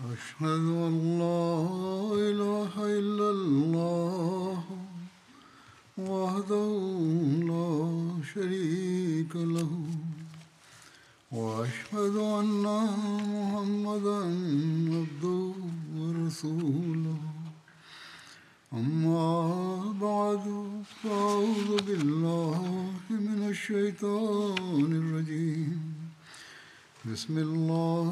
أشهد أن لا إله إلا الله وحده لا شريك له وأشهد أن محمدا عبده ورسوله أما بعد فأعوذ بالله من الشيطان الرجيم بسم الله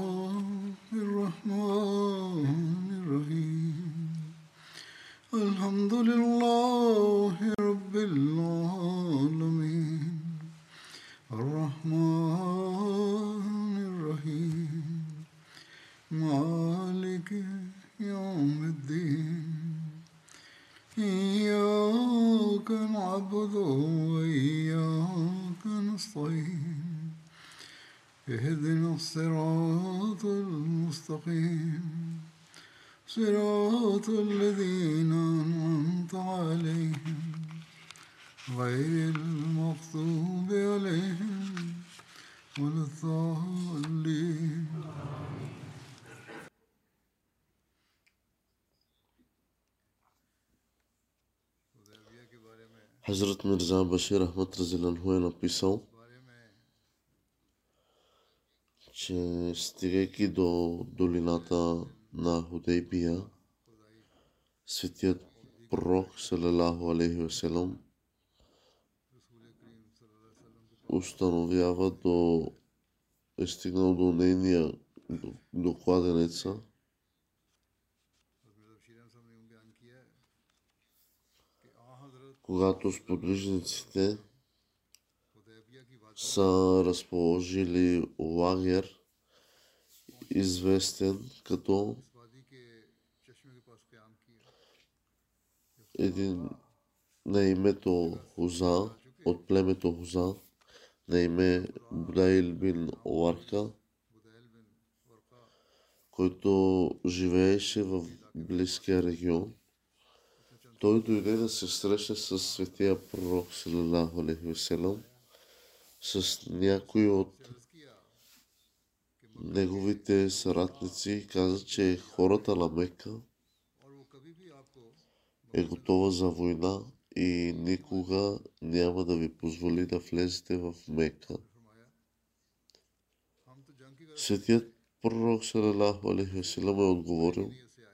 الرحمن الرحيم الحمد لله رب العالمين الرحمن الرحيم مالك يوم الدين إياك نعبد وإياك نستعين اهدنا الصراط المستقيم صراط الذين أنعمت عليهم غير المغضوب عليهم ولا الضالين. Хазрат Мирза Башир Ахмад Разиланху е написал, че стигайки до долината на Худейбия, светият пророк салалаху алейхи васелам установява е стигнал до нейния до кладенеца, когато сподвижниците са разположили лагер, известен като един на името Хуза, от племето Хуза, на име Будайл бин Ларка, който живееше в близкия регион. Той дойде да се срещне с светия пророк салалаху алейхи васелам, с някои от неговите съратници и каза, че хората на Мека е готова за война и никога няма да ви позволи да влезете в Мека. Светият пророк салалаху алейхи васелам е отговорил: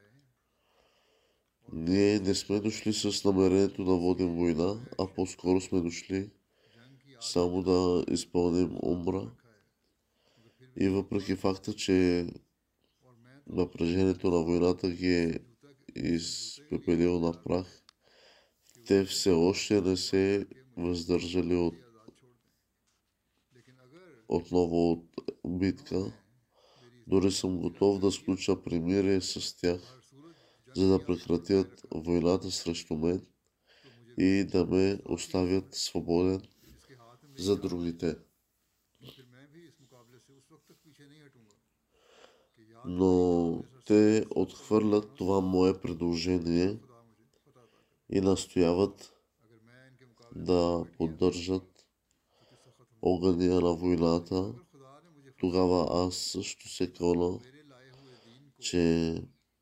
ние не сме дошли с намерението да водим война, а по-скоро сме дошли само да изпълним умра. И въпреки факта, че напрежението на войната ги е изпепелило на прах, те все още не се въздържали отново от битка. Дори съм готов да сключа примирие с тях, за да прекратят войната срещу мен и да ме оставят свободен за другите. Но те отхвърлят това мое предложение и настояват да поддържат огъня на войната. Тогава аз също се кълна, че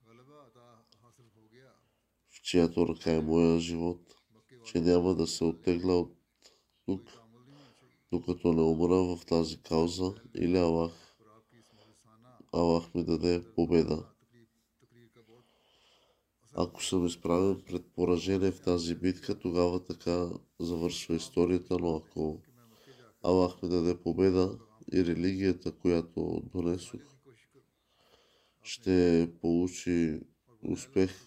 в чиято ръка е моя живот, че няма да се оттегля от тук, докато не умра в тази кауза, или Аллах ми даде победа. Ако съм изправен пред поражение в тази битка, тогава така завършва историята, но ако Аллах ми даде победа и религията, която донесох, ще получи успех,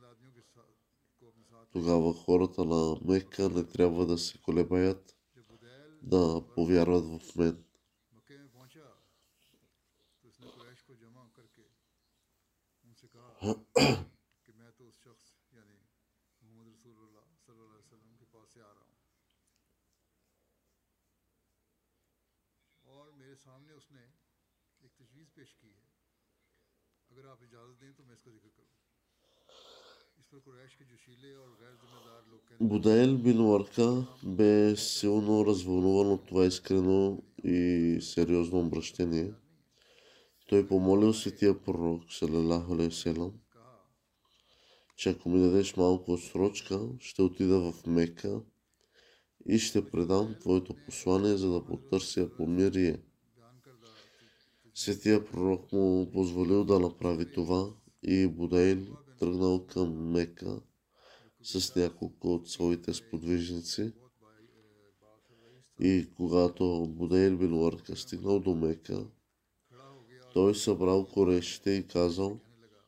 тогава хората на Мека не трябва да се колебаят да повярват в мен. Будайл бин Ларка бе силно развълнуван от това искрено и сериозно обращение. Той помолил светия пророк, салалаху алейхи селам, че ако ми дадеш малко отсрочка, ще отида в Мека и ще предам твоето послание, за да потърся помирие. Светия пророк му позволил да направи това и Будейл тръгнал към Мека с няколко от своите сподвижници. И когато Будейл бин Уарка стигнал до Мека, той събрал корешите и казал: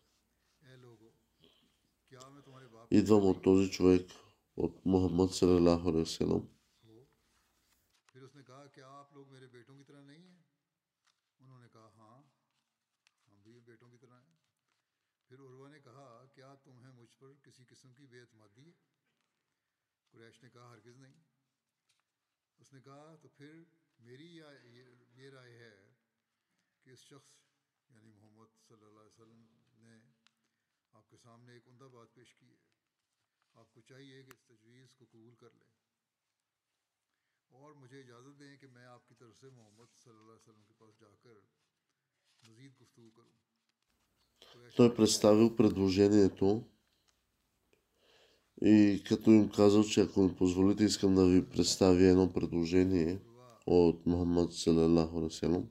идвам от този човек, от Мухаммад салалаху алейхи селам. Той представил предложението и като им казал, че ако ми позволите, искам да ви представя едно предложение от Мухаммад салалаху алейхи селам.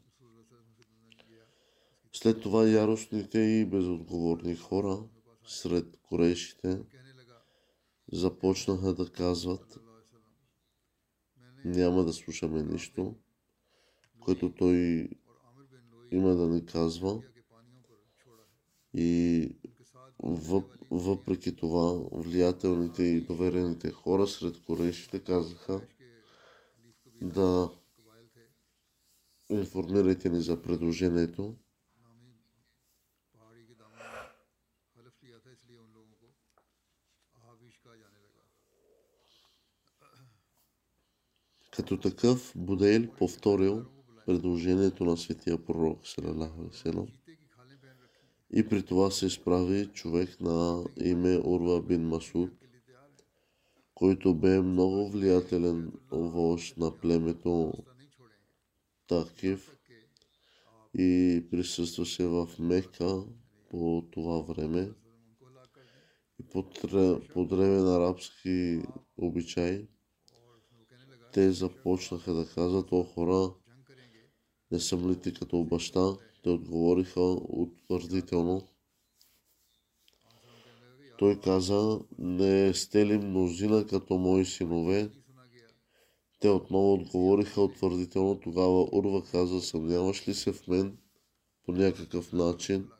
След това яростните и безотговорни хора сред курейшите започнаха да казват: няма да слушаме нищо, което той има да ни казва. И въпреки това, влиятелните и доверените хора сред курейшите казаха: да информирайте ни за предложението. Като такъв, Будейл повторил предложението на светия пророк салалаху алейхи селам. И при това се изправи човек на име Урва бин Масуд, който бе много влиятелен вожд на племето Такив и присъстваше в Мека по това време. И по древен арабски обичай те започнаха да казват: о хора, не съм ли ти като баща? Те отговориха утвърдително. Той каза: не сте ли мнозина като мои синове? Те отново отговориха утвърдително. Тогава Урва каза: съмняваш ли се в мен по някакъв начин?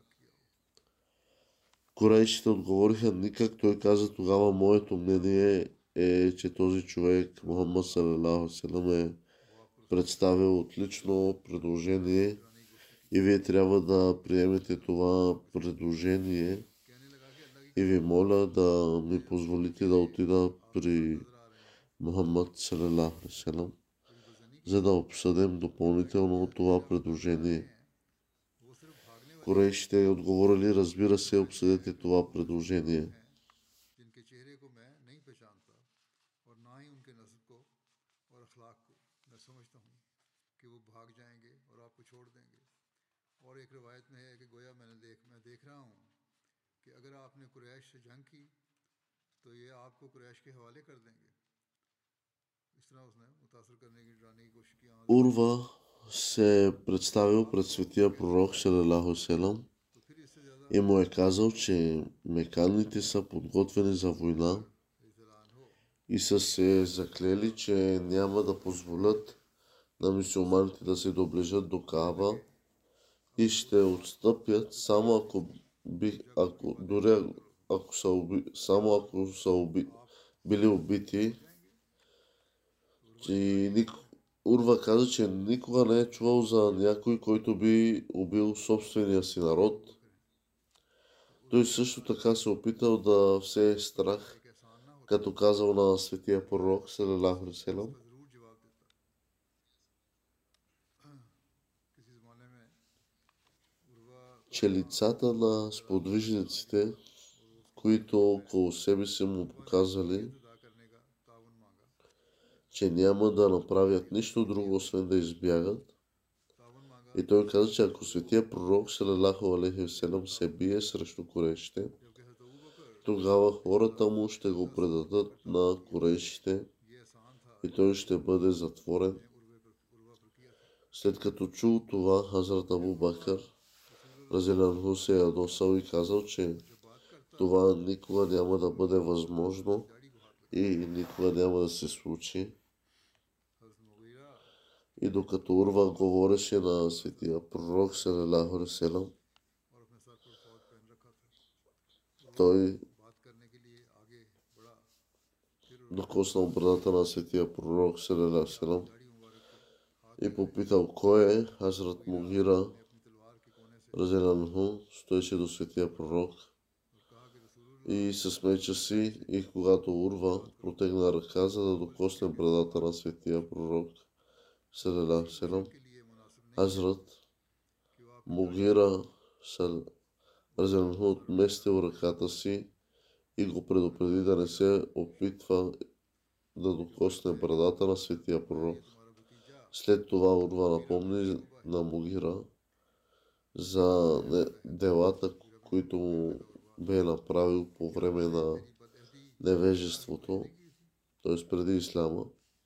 Курейшите отговориха: никак. Той каза: тогава моето мнение е, че този човек, Мухаммад салалаху алейхи селам, е представил отлично предложение и вие трябва да приемете това предложение. И ви моля да ми позволите да отида при Мухаммад салалаху алейхи селам, за да обсъдим допълнително това предложение. Курейшите отговорили: разбира се, обсъдете това предложение. Урва се представил пред светия пророк салалаху алейхи селам и му е казал, че меканите са подготвени за война и са се заклели, че няма да позволят на мюсюлманите да се доближат до Кааба и ще отстъпят само ако са били убити. И Урва каза, че никога не е чувал за някой, който би убил собствения си народ. Той също така се опитал да всее страх, като казал на светия пророк салалаху алейхи селам, че лицата на сподвижниците, които около себе си му показали, че няма да направят нищо друго, освен да избягат, И той каза, че ако светия пророк салалаху алейхи васелам се бие срещу Курейшите, тогава хората му ще го предадат на Курейшите и той ще бъде затворен. След като чул това, Хазрат Абу Бакър разилянху се ядосал и казал, че това никога няма да бъде възможно и никога няма да се случи. И докато Урва говореше на светия пророк салалаху алейхи васелам, той докоснал брадата на светия пророк салалаху алейхи васелам и попитал кой е. Хазрат Мугира разилянху стоеше до светия пророк и с меча си, и когато Урва протегна ръка, за да докосне брадата на светия пророк салалаху алейхи васелам, Хазрат Мугира разилянху отместил ръката си и го предупреди да не се опитва да докосне брадата на светия пророк. След това Урва напомни на Мугира за делата, които му бе направил по време на невежеството, т.е. преди исляма.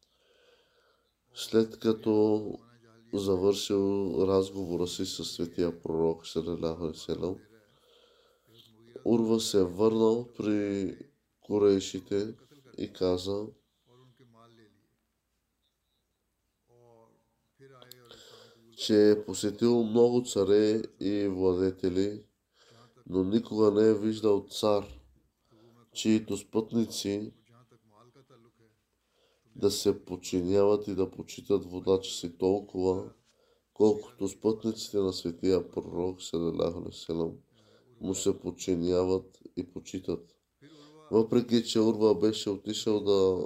След като завършил разговора си с светия пророк салалаху алейхи васелам, Урва се върнал при Курейшите и каза, че е посетил много царе и владетели, но никога не е виждал цар, чието спътници да се подчиняват и да почитат водача си толкова, колкото спътниците на светия пророк салалаху алейхи васелам му се подчиняват и почитат. Въпреки че Урва беше отишъл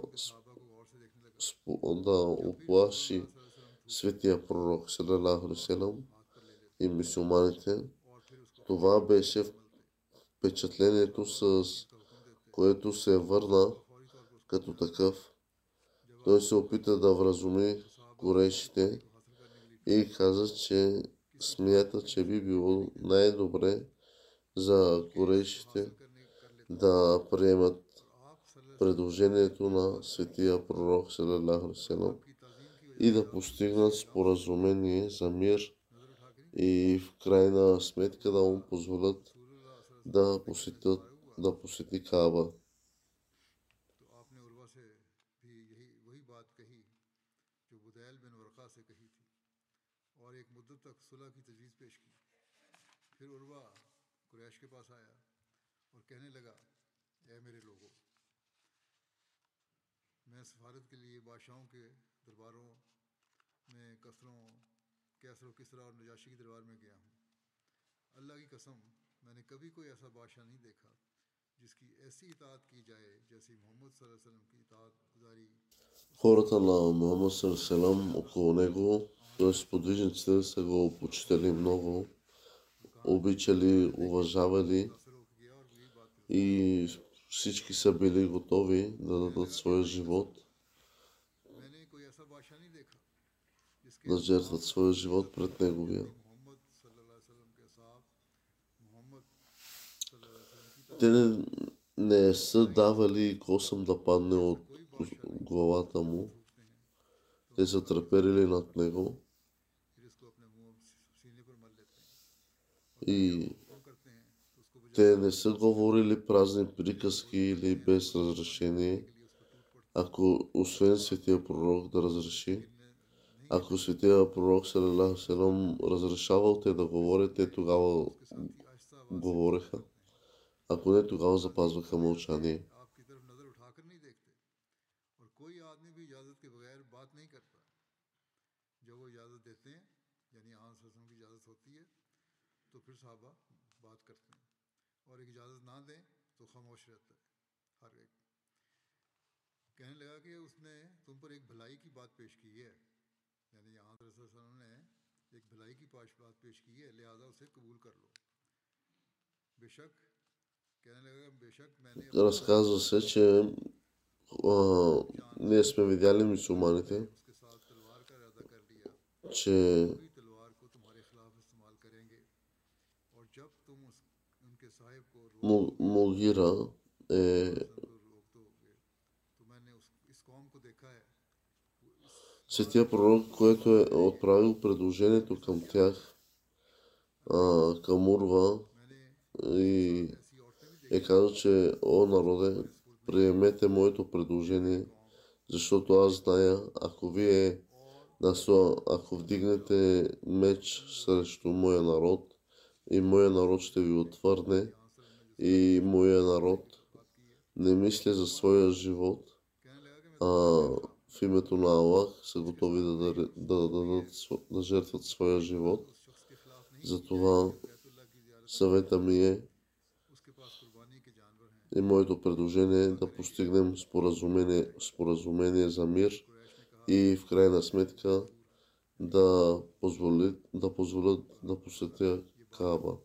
да оплаши светия пророк салалаху алейхи васелам и мюсюлманите, това беше впечатлението, с което се върна като такъв. Той се опита да вразуми Курейшите и каза, че смята, че би било най-добре за Курейшите да приемат предложението на светия пророк салалаху алейхи васелам и да постигнат споразумение за мир и в крайна сметка да му позволят да посети Кааба. Хората на Мухаммад салалалаху алейхи васелам около него, т.е. подвижниците, са го почитали много, обичали, уважавали и всички са били готови да дадат своя живот, да жертват своя живот пред неговия. Те не са давали косъм да падне от главата му. Те са треперили над него и те не са говорили празни приказки или без разрешение, ако освен светия пророк да разреши. Ако светия пророк салалаху алейхи васелам разрешавал те да говорят, те тогава говореха. Ако не, тогава запазваха мълчание. Разказва се, че ние сме видяли мюсюлманите, че Могира е светия пророк, който е отправил предложението към тях, към Урва и е казал, че о народе, приемете моето предложение, защото аз зная, ако вдигнете меч срещу моя народ, и моя народ ще ви отвърне, и моя народ не мисля за своя живот, а в името на Аллах са готови да жертват своя живот. Затова съвета ми е и моето предложение е да постигнем споразумение за мир и в крайна сметка да позволят да посетя Кааба.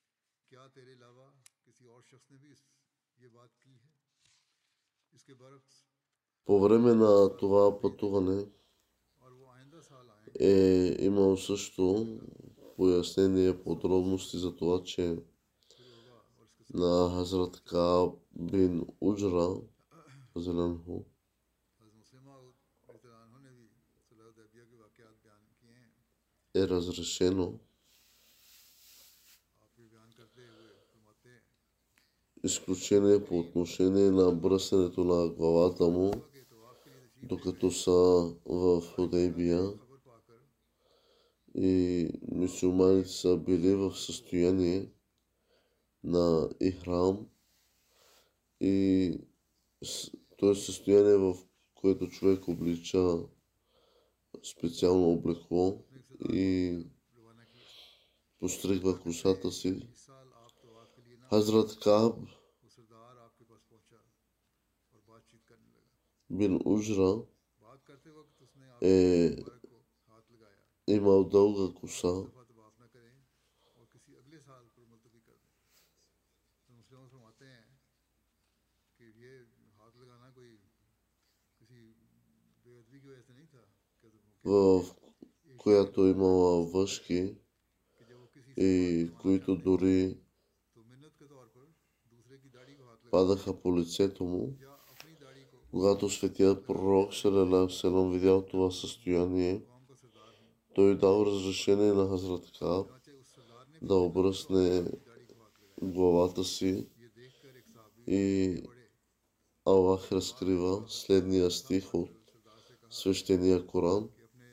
По време на това пътуване е имал също пояснение, подробности за това, че на Хазрат Кааб бин Уджра Зеленху е разрешено изключение по отношение на бръснето на главата му, докато са в Худейбия и мюсюлманите са били в състояние на ихрам и то е състояние, в което човек облича специално облекло и постригва косата си. Хазрат Кааб бин Уджра е имал дълга коса в която имала въшки и които дори падаха по лицето му. Когато светият пророк Селам видял това състояние, той дал разрешение на Хазрат Кааб да обръсне главата си и Аллах разкрива следния стих от свещения Коран.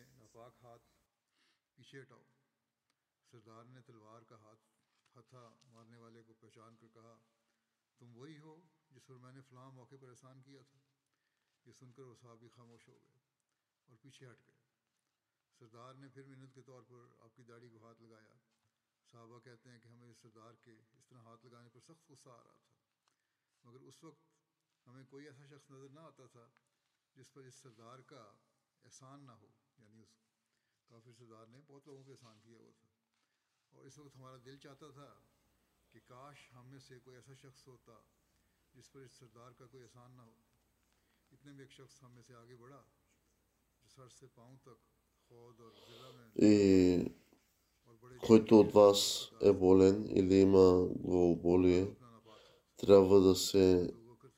И който от вас е болен или има главоболие, трябва да се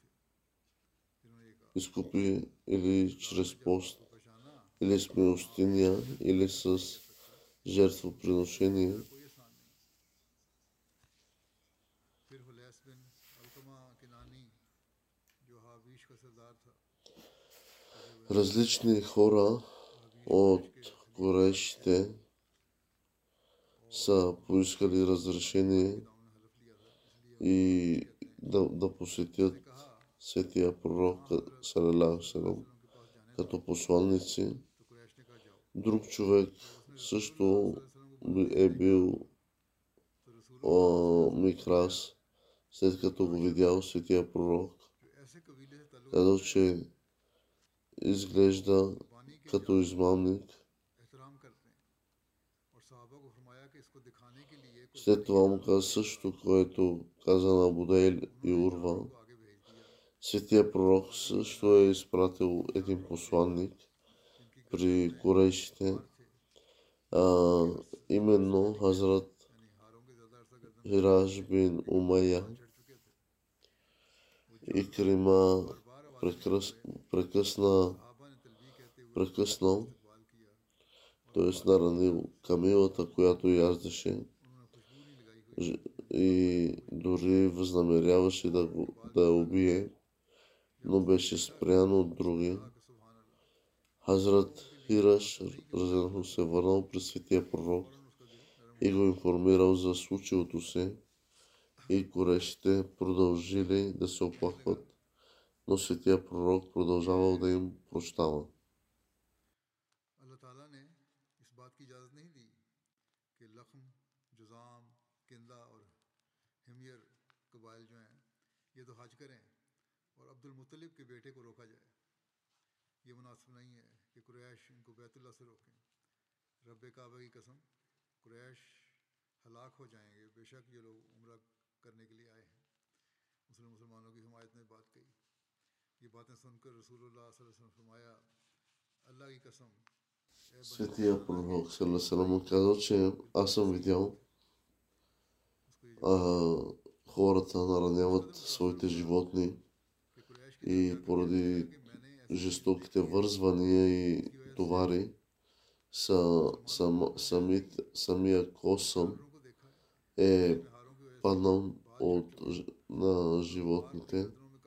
изкупи или чрез пост, или с милостиня, или с жертвоприношение. Различни хора от Курейшите са поискали разрешение и да посетят светия пророк салалаху като посланници. Друг човек също е бил Микрас, след като го видял светия пророк. Казал, че изглежда като измамник. След това му каза също, което каза на Будейл и Урва. Светия пророк също е изпратил един посланник при Курейшите, именно Хазрат Хираш бин Умайя, Икрима прекъснал, т.е. наранил камилата, която яздеше и дори възнамеряваше да я убие, но беше спрян от други. Хазрат Хираш разедно се върнал при светия пророк и го информирал за случилото се и корешите продължили да се оплакват, но светия пророк продължавал да им прощава. Светия пророк Салесалам му казал, че аз съм видял хората нараняват своите животни и поради жестоките вързвания и товари самия косъм е паднал на животните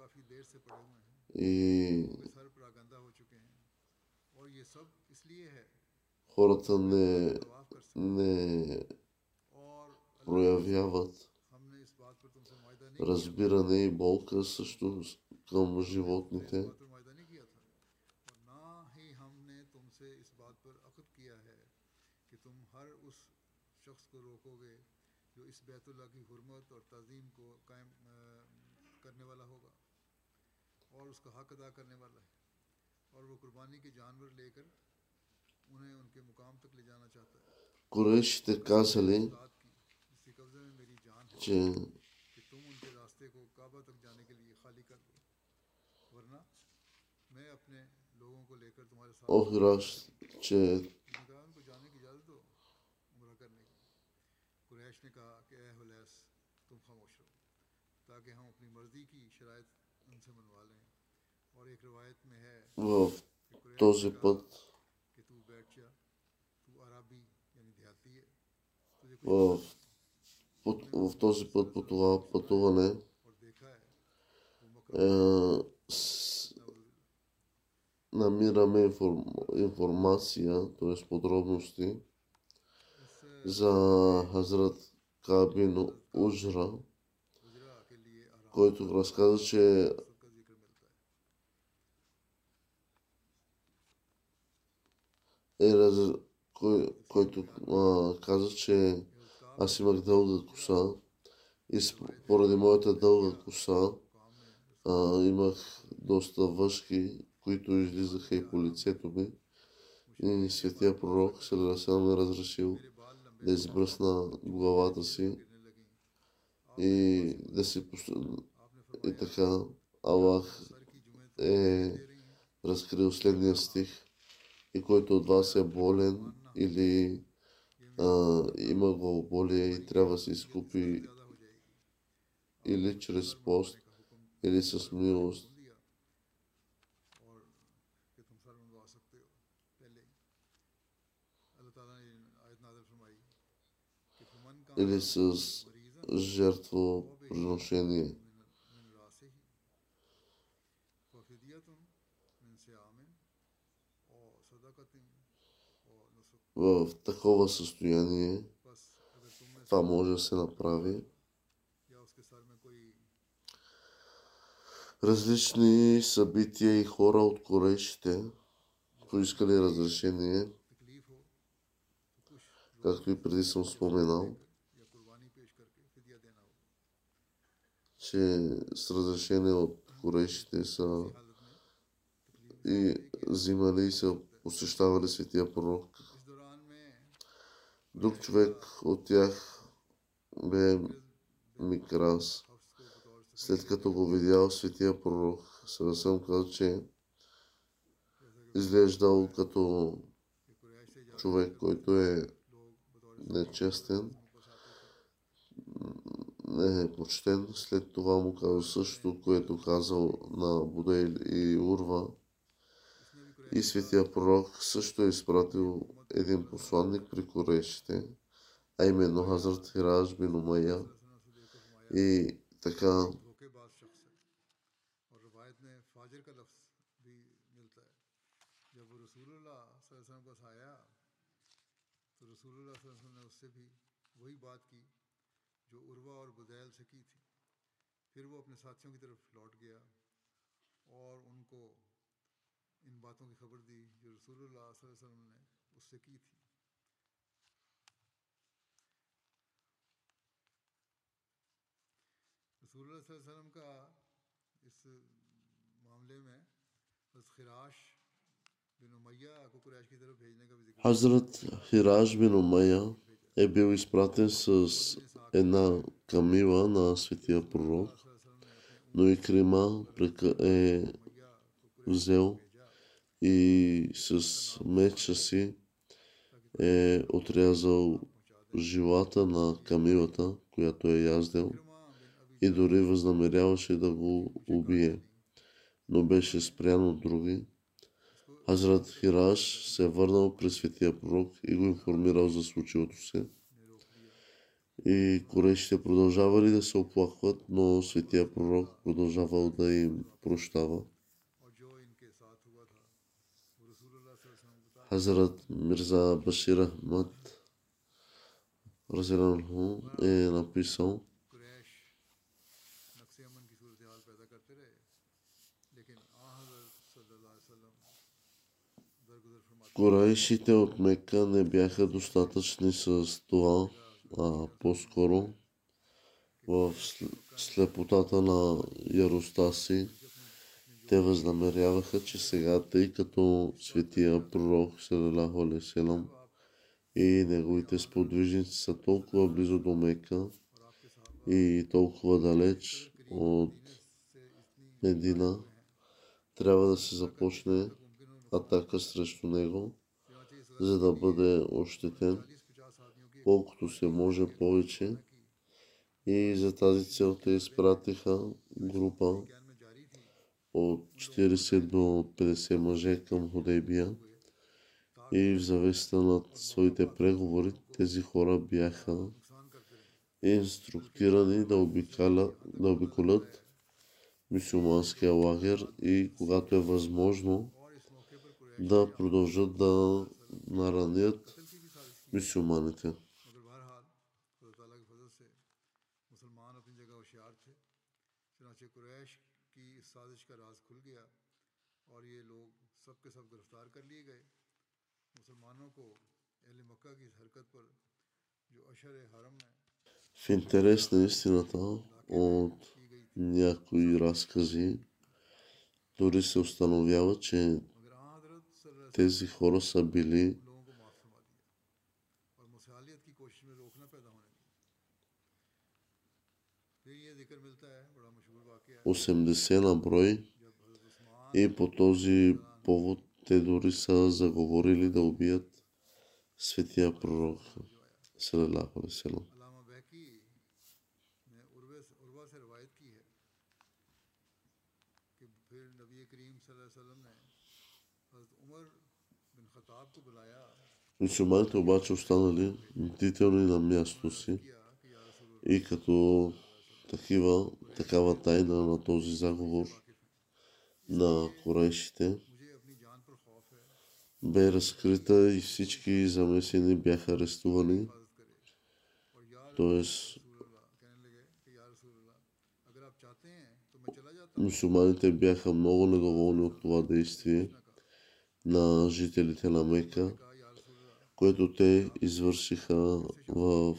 и хората не проявяват разбиране и болка също към животните. Курешите казали, че Хираш, че в този път в този път по това пътуване намираме информация, т.е. подробности за Хазрат Кабин Уджра, който разказа, че който каза, че аз имах дълга коса и поради моята дълга коса имах доста въшки, които излизаха и по лицето ми. И светия пророк Салесалам е разрешил да избръсна главата си и да си и така Аллах е разкрил следния стих: и който от вас е болен или има главоболие и трябва да се изкупи или чрез пост, или с милост, или с жертвоприношение. В такова състояние това може да се направи. Различни събития и хора от корешите поискали разрешение, както и преди съм споменал, че с разрешение от корешите са и взимали и са посещавали светия пророк. Друг човек от тях бе Микрас. След като го видял светия пророк, съм казал, че изглеждал като човек, който е нечестен, не е почтен. След това му казва също, което казал на Будейл и Урва. И светия пророк също е изпратил един посланник при Курейшите, а именно Хазрат Хираж бин Умайя. И така Хазрат Хираж бин Умайя е бил изпратен с една камила на светия пророк, но и Крима е взел и с меча си е отрязал жилата на камилата, която е яздел, и дори възнамеряваше да го убие, но беше спрян от други. Хазрат Хираш се е върнал при светия пророк и го информирал за случилото се. И курейшите продължавали да се оплакват, но светия пророк продължавал да им прощава. Хазрат Мирза Башир Ахмад Разиланху е написал: Курайшите от Мека не бяха достатъчни с това, а по-скоро в слепотата на яростта си те възнамеряваха, че сега, тъй като светия пророк салалаху алейхи ва салям и неговите сподвижници са толкова близо до Мека и толкова далеч от Медина, трябва да се започне атака срещу него, за да бъде ощетен колкото се може повече. И за тази цел те изпратиха група от 40 до 50 мъже към Худейбия и в завеста над своите преговори тези хора бяха инструктирани да обиколят мюсюлманския лагер и когато е възможно да продължат да наранят мюсюлманите. В интерес на истината, от някои разкази дори се установява, че тези хора са били 80 на брой и по този повод те дори са заговорили да убият светия пророк салалаху алейхи ва салям. Мюсюлманите обаче останали бдителни на мястото си и като такава тайна на този заговор на курайшите бе разкрита и всички замесени бяха арестувани. Тоест, мюсюлманите бяха много недоволни от това действие на жителите на Мека, което те извършиха в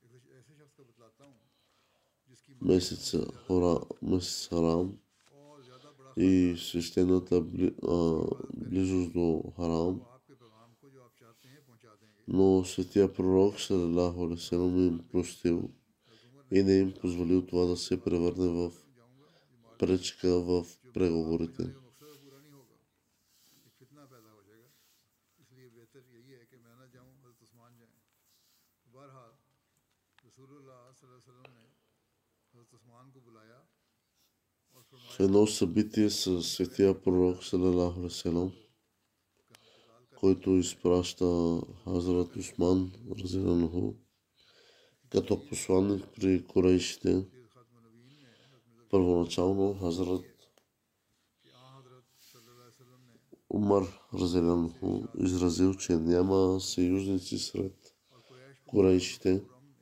месец Харам и свещената близост до Харам. Но светия пророк салалаху алейхи ва салям им простил и не им позволил това да се превърне в пречка в преговорите. В едно събитие с светия пророк салалаху алейхи ва салям, който изпраща Хазрат Усман разиянху като посланник при корейшите. Първоначално Хазрат Умар разиянху изразил, че няма съюзници сред корейшите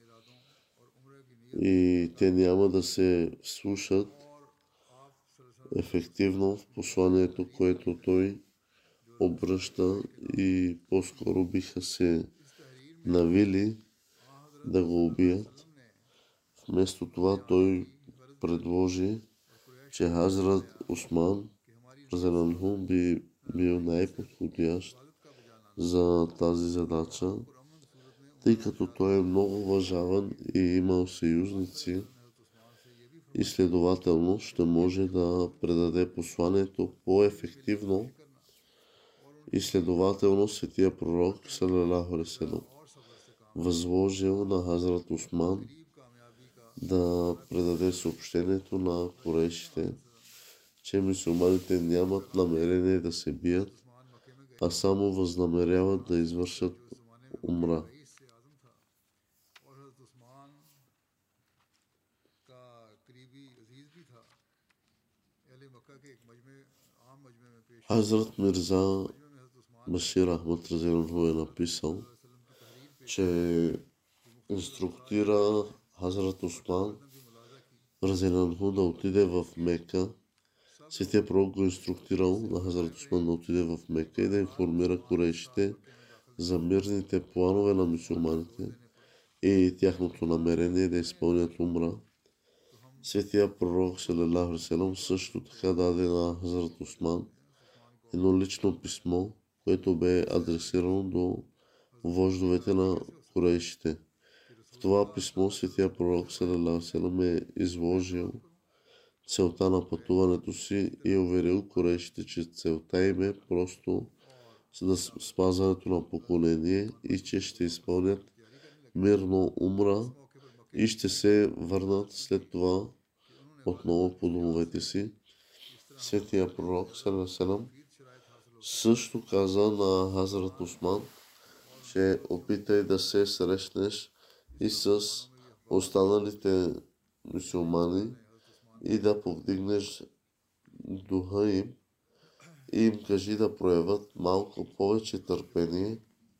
и те няма да се слушат ефективно в посланието, което той обръща, и по-скоро биха се навили да го убият. Вместо това той предложи, че Хазрат Усман разиянху би бил най-подходящ за тази задача, тъй като той е много уважаван и имал съюзници и следователно ще може да предаде посланието по-ефективно, и следователно светия пророк салалаху алейхи ва салям възложил на Хазрат Усман да предаде съобщението на корейшите, че мюсюлманите нямат намерение да се бият, а само възнамеряват да извършат умра. Хазрат Мирза Башир Ахмад разиянху е написал, че инструктира Хазрат Усман разиянху да отиде в Мека. Светия пророк го инструктирал на Хазрат Усман да отиде в Мека и да информира корейшите за мирните планове на мюсюлманите и тяхното намерение да изпълнят умра. Светия пророк салалаху алейхи ва салям също така даде на Хазрат Усман едно лично писмо, което бе адресирано до вождовете на корейшите. В това писмо светия пророк салалаху алейхи ва салям е изложил целта на пътуването си и е уверил корейшите, че целта им е просто за спазването на поклонение и че ще изпълнят мирно умра и ще се върнат след това отново по домовете си. Светия пророк салалаху алейхи ва салям също каза на Хазрат Усман, че опитай да се срещнеш и с останалите мюсюлмани и да повдигнеш духа им и им кажи да проявят малко повече търпение,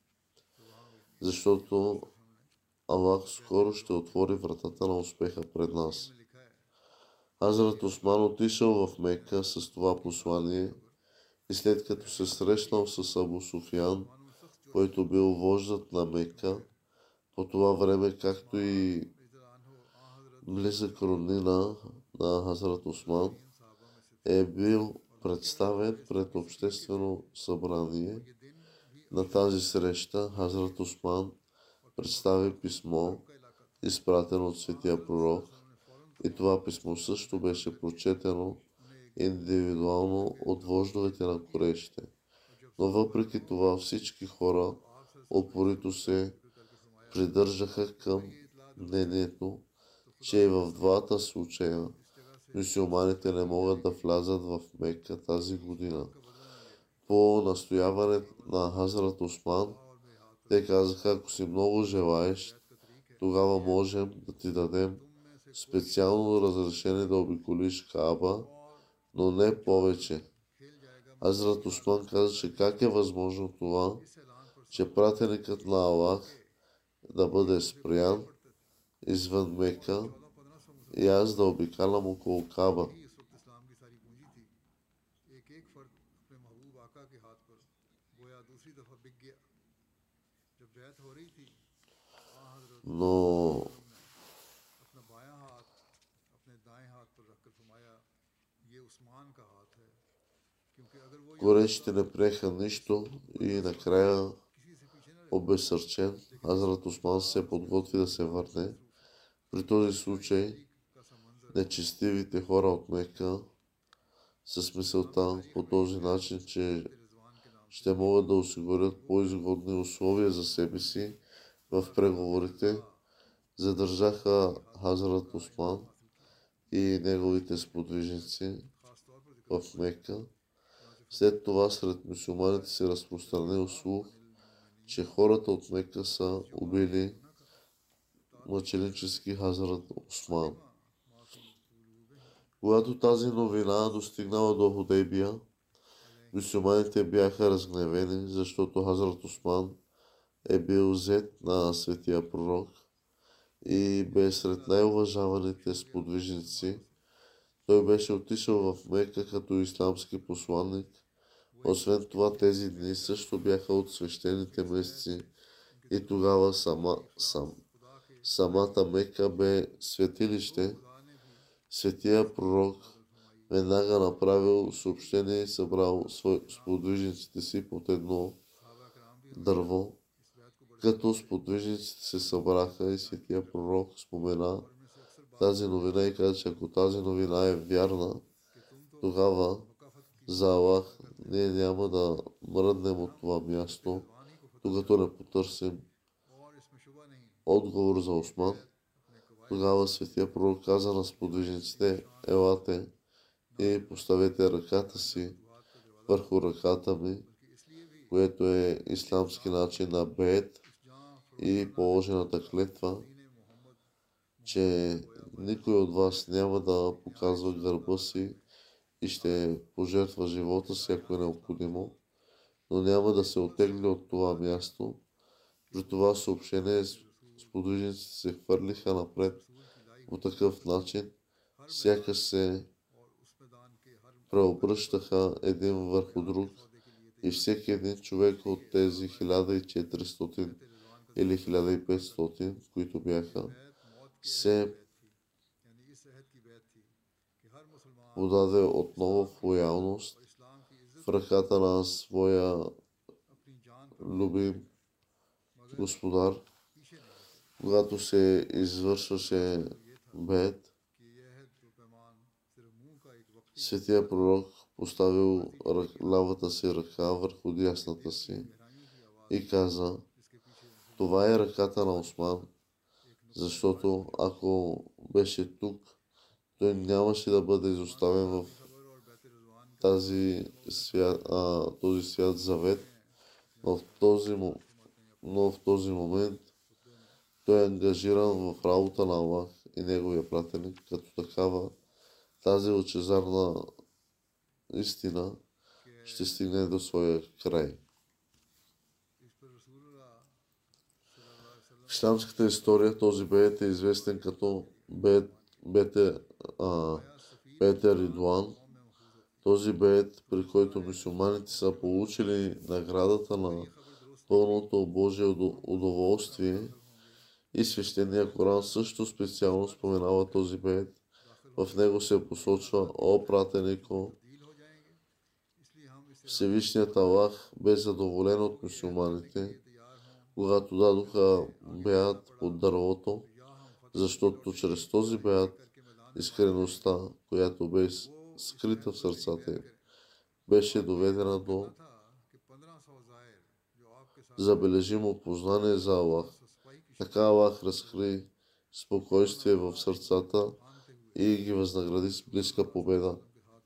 защото Аллах скоро ще отвори вратата на успеха пред нас. Хазрат Усман отишъл в Мека с това послание и след като се срещнал с Абу Суфиян, който бил вождът на Мека, по това време, както и близък роднина на Хазрат Усман, е бил представен пред обществено събрание. На тази среща Хазрат Усман представи писмо, изпратено от светия пророк, и това писмо също беше прочетено индивидуално от вождовете на корейшите. Но въпреки това всички хора упорито се придържаха към мнението, че и в двата случая мюсюлманите не могат да влязат в Мека тази година. По настояване на Хазрат Усман, те казаха: ако си много желаеш, тогава можем да ти дадем специално разрешение да обиколиш Кааба, но не повече. Хазрат Усман каза, че как е възможно това, че пратеникът на Аллах да бъде спрян извън Мека и аз да обикалям около Каба. Но корейшите не приеха нищо и накрая, обезсърчен, Хазрат Усман се подготви да се върне. При този случай нечестивите хора от Мека с мисълта по този начин, че ще могат да осигурят по-изгодни условия за себе си в преговорите, задържаха Хазрат Осман и неговите сподвижници в Мека. След това сред мюсюлманите се разпространил слух, че хората от Мека са убили мъченически Хазрат Осман. Когато тази новина достигнала до Худейбия, мюсюлманите бяха разгневени, защото Хазрат Осман е бил зет на светия пророк и бе сред най-уважаваните сподвижници. Той беше отишъл в Мека като исламски посланник. Освен това, тези дни също бяха от свещените месеци и тогава самата Мека бе светилище. Светия пророк веднага направил съобщение и събрал сподвижниците си под едно дърво. Като сподвижниците се събраха и светия пророк спомена тази новина и каза, че ако тази новина е вярна, тогава за Аллах ние няма да мръднем от това място, докато не потърсим отговор за Осман. Тогава светия пророк каза на сподвижниците: елате и поставете ръката си върху ръката ми, което е исламски начин на беет и положената клетва, че никой от вас няма да показва гърба си и ще пожертва живота си, ако е необходимо, но няма да се оттегли от това място. При това съобщение сподвижниците се хвърлиха напред по такъв начин, сякаш се преобръщаха един върху друг и всеки един човек от тези 1400 или 1500, които бяха, се подаде отново в лоялност в ръката на своя любим господар. Когато се извършваше бед, светия пророк поставил лявата си ръка върху дясната си и каза: това е ръката на Осман, защото ако беше тук, той нямаше да бъде изоставен в този свят завет, но в този момент той е ангажиран в работа на Аллах и неговия пратеник. Като такава, тази лъчезарна истина ще стигне до своя край. В исламската история този бейт е известен като Бейт Ридуан. Този бейт, при който мюсюлманите са получили наградата на пълното Божие удоволствие, и свещения Коран също специално споменава този бейт. В него се посочва: о пратенико, Всевишният Аллах бе задоволен от мюсюлманите, когато дадоха беат под дървото, защото чрез този беат искреността, която бе скрита в сърцата им, беше доведена до забележимо познание за Аллах. Така Аллах разкри спокойствие в сърцата и ги възнагради с близка победа.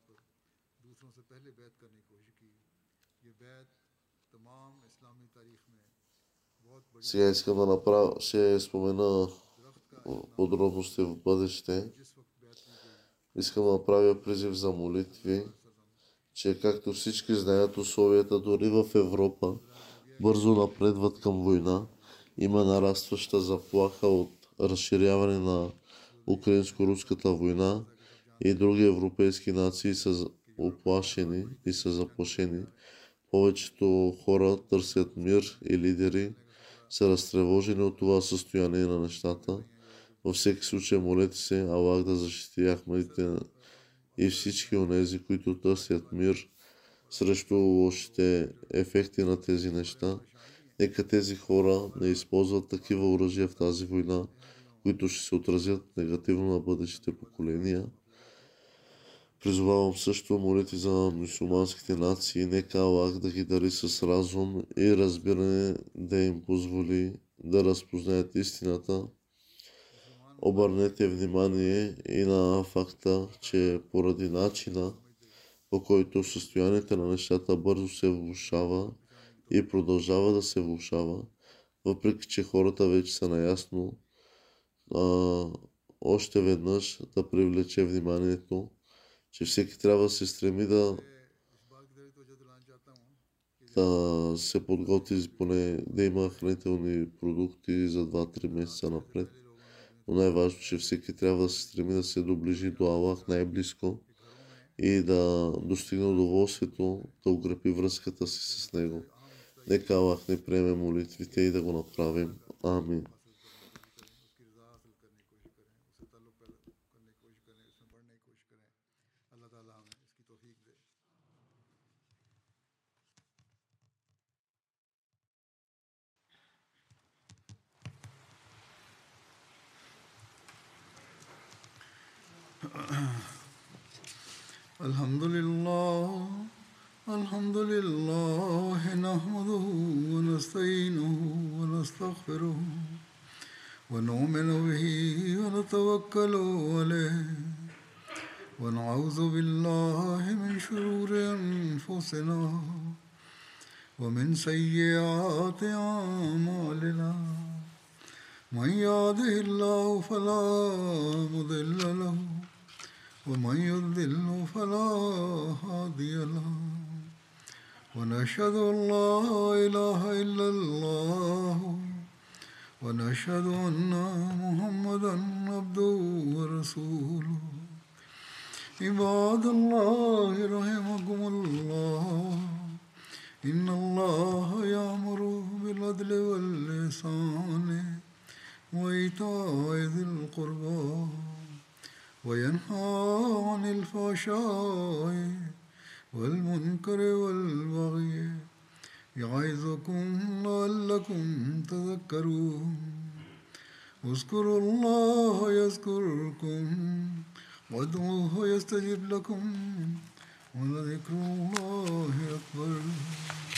Сега искам да ще спомена подробности в бъдеще. Искам да направя призив за молитви, че както всички знаят, условията дори в Европа бързо напредват към война. Има нарастваща заплаха от разширяване на украинско-руската война и други европейски нации са оплашени и са заплашени. Повечето хора търсят мир и лидери са разтревожени от това състояние на нещата. Във всеки случай молете се Аллах да защити Ахмедите и всички онези, които търсят мир срещу лошите ефекти на тези неща. Нека тези хора не използват такива оръжия в тази война, които ще се отразят негативно на бъдещите поколения. Призовавам също молите за мюсюлманските нации. Нека Аллах да ги дари с разум и разбиране, да им позволи да разпознаят истината Обърнете внимание и на факта, че поради начина, по който състоянието на нещата бързо се влошава и продължава да се влошава, въпреки че хората вече са наясно, още веднъж да привлече вниманието, че всеки трябва да се стреми да се подготви поне да има хранителни продукти за 2-3 месеца напред. Но най-важно, че всеки трябва да се стреми да се доближи до Аллах най-близко и да достигне удоволствието, да укрепи връзката си с Него. Нека Аллах не приеме молитвите и да го направим. Амин. الحمد لله نحمده ونستعينه ونستغفره ونؤمن به ونتوكل عليه ونعوذ بالله من شرور أنفسنا ومن سيئات أعمالنا من يهده الله فلا مضل له ومن يضلل فلا هادي له ونشهد أن لا إله إلا الله ونشهد أن محمدا عبده ورسوله عباد الله رحمكم الله إن الله يأمر بالعدل والإحسان وإيتاء ذي القربى وينهى عن الفحشاء والمنكر والبغي يعظكم لعلكم تذكرون اذكروا الله يذكركم وادعوه يستجب لكم ولذكر الله أكبر